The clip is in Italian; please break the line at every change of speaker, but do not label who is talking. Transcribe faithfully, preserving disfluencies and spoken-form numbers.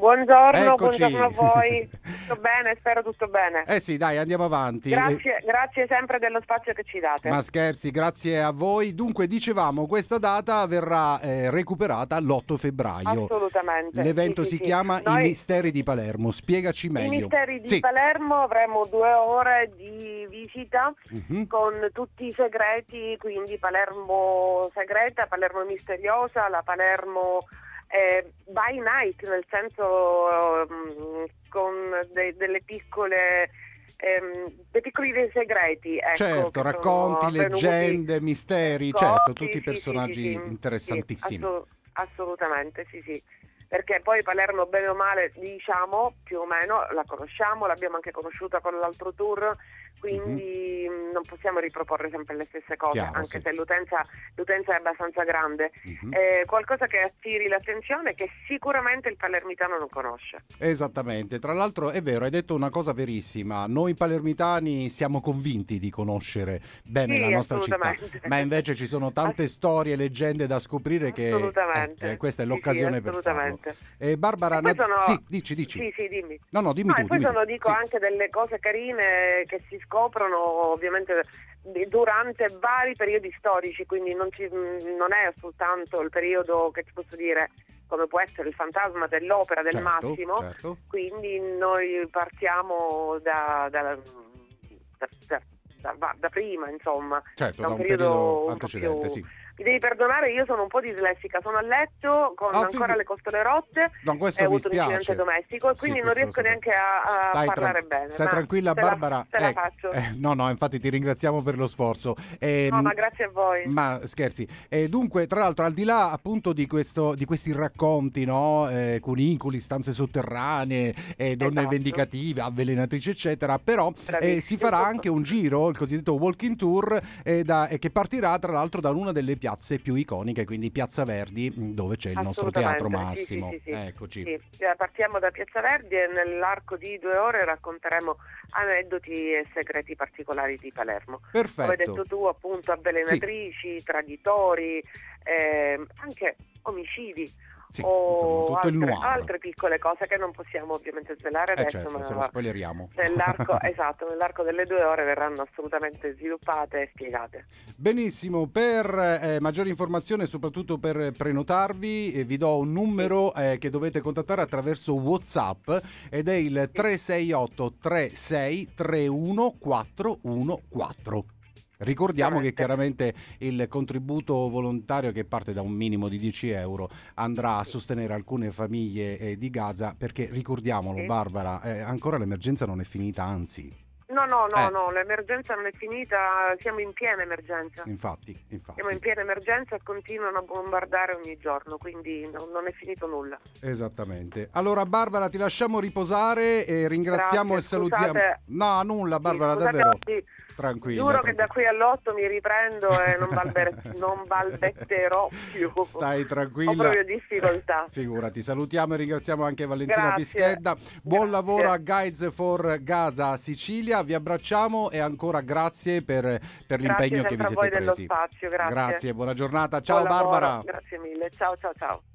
Buongiorno,
Eccoci.
buongiorno a voi. Tutto bene? Spero tutto bene.
Eh sì, dai, andiamo avanti.
Grazie, grazie sempre dello spazio che ci date.
Ma scherzi, grazie a voi. Dunque, dicevamo, questa data verrà eh, recuperata l'otto febbraio.
Assolutamente.
L'evento
sì,
si
sì,
chiama
sì. Noi,
I Misteri di Palermo. Spiegaci meglio.
I Misteri di
sì.
Palermo, avremo due ore di visita
uh-huh.
con tutti i segreti, quindi Palermo segreta, Palermo misteriosa, la Palermo eh, by night, nel senso um, con de- delle piccole... Ehm, dei piccoli segreti, ecco,
certo, racconti, leggende, misteri,
ecco,
certo,
sì,
tutti
sì,
personaggi
sì, sì,
interessantissimi.
Sì, assu- assolutamente, sì, sì. Perché poi Palermo, bene o male, diciamo, più o meno, la conosciamo, l'abbiamo anche conosciuta con l'altro tour, quindi uh-huh. non possiamo riproporre sempre le stesse cose,
Chiaro,
anche
sì.
se l'utenza, l'utenza è abbastanza grande.
Uh-huh.
Eh, qualcosa che attiri l'attenzione che sicuramente il palermitano non conosce.
Esattamente, tra l'altro è vero, hai detto una cosa verissima, noi palermitani siamo convinti di conoscere bene
sì,
la nostra città, ma invece ci sono tante Ass- storie e leggende da scoprire che eh, eh, questa è l'occasione
sì, sì,
per farlo. E Barbara,
e poi sono...
sì, dici, dici.
Sì, sì, dimmi.
No, no, dimmi
ah,
tu,
e poi
dimmi
sono,
tu.
dico,
sì.
anche delle cose carine che si scoprono ovviamente durante vari periodi storici, quindi non, ci, non è soltanto il periodo che ti posso dire come può essere il fantasma dell'opera del
certo,
Massimo,
certo.
quindi noi partiamo da, da, da, da, da, da prima, insomma,
certo,
da un
da un
periodo,
periodo
un
antecedente,
po' più...
sì.
Mi devi perdonare, io sono un po' dislessica, sono a letto con
oh,
ancora
figu...
le costole rotte,
no,
ho avuto un incidente domestico e quindi
sì,
non riesco neanche a, a
stai
parlare
tran...
bene.
Stai
ma
tranquilla,
te
Barbara.
La, te
eh,
la faccio.
Eh, no, no, infatti ti ringraziamo per lo sforzo. Eh,
no, ma grazie a voi.
Ma scherzi. E dunque, tra l'altro, al di là appunto di, questo, di questi racconti, no? Eh, cunicoli, stanze sotterranee, eh, donne
esatto.
vendicative, avvelenatrici, eccetera, però eh, si farà anche un giro, il cosiddetto walking tour, eh, da, eh, che partirà tra l'altro da una delle piazze più iconiche, quindi Piazza Verdi, dove c'è il nostro Teatro Massimo.
Sì, sì, sì,
Eccoci.
Sì. Partiamo da Piazza Verdi e nell'arco di due ore racconteremo aneddoti e segreti particolari di Palermo.
Perfetto.
Come hai detto tu, appunto, avvelenatrici, sì. traditori, eh, anche omicidi.
Sì,
o
insomma,
altre, altre piccole cose che non possiamo ovviamente svelare
eh
adesso,
certo,
ma
se lo spoileriamo.
nell'arco, esatto, nell'arco delle due ore verranno assolutamente sviluppate e spiegate.
Benissimo, per eh, maggiori informazioni e soprattutto per prenotarvi eh, vi do un numero sì. eh, che dovete contattare attraverso WhatsApp ed è il sì. tre sei otto tre sei tre uno quattro uno quattro. Ricordiamo che chiaramente il contributo volontario, che parte da un minimo di dieci euro, andrà a sostenere alcune famiglie eh, di Gaza, perché ricordiamolo, sì. Barbara, eh, ancora l'emergenza non è finita, anzi.
No, no, no,
eh.
no, l'emergenza non è finita, siamo in piena emergenza.
Infatti, infatti.
Siamo in piena emergenza e continuano a bombardare ogni giorno, quindi no, non è finito nulla.
Esattamente. Allora Barbara, ti lasciamo riposare e ringraziamo
Grazie,
e salutiamo.
Scusate,
no, nulla Barbara,
sì,
davvero.
Oggi,
tranquilla.
Giuro
tranquilla.
che da qui all'otto mi riprendo e non, balber- non balbetterò più.
Stai tranquilla.
Ho proprio difficoltà.
Figurati, salutiamo e ringraziamo anche Valentina
Grazie.
Pischedda. Buon
Grazie.
lavoro a Guides for Gaza Sicilia, vi abbracciamo e ancora grazie per, per l'impegno
grazie
che vi siete
a voi
presi.
Dello spazio, grazie.
Grazie, buona giornata. Ciao
Buon
Barbara.
lavoro. Grazie mille. Ciao ciao ciao.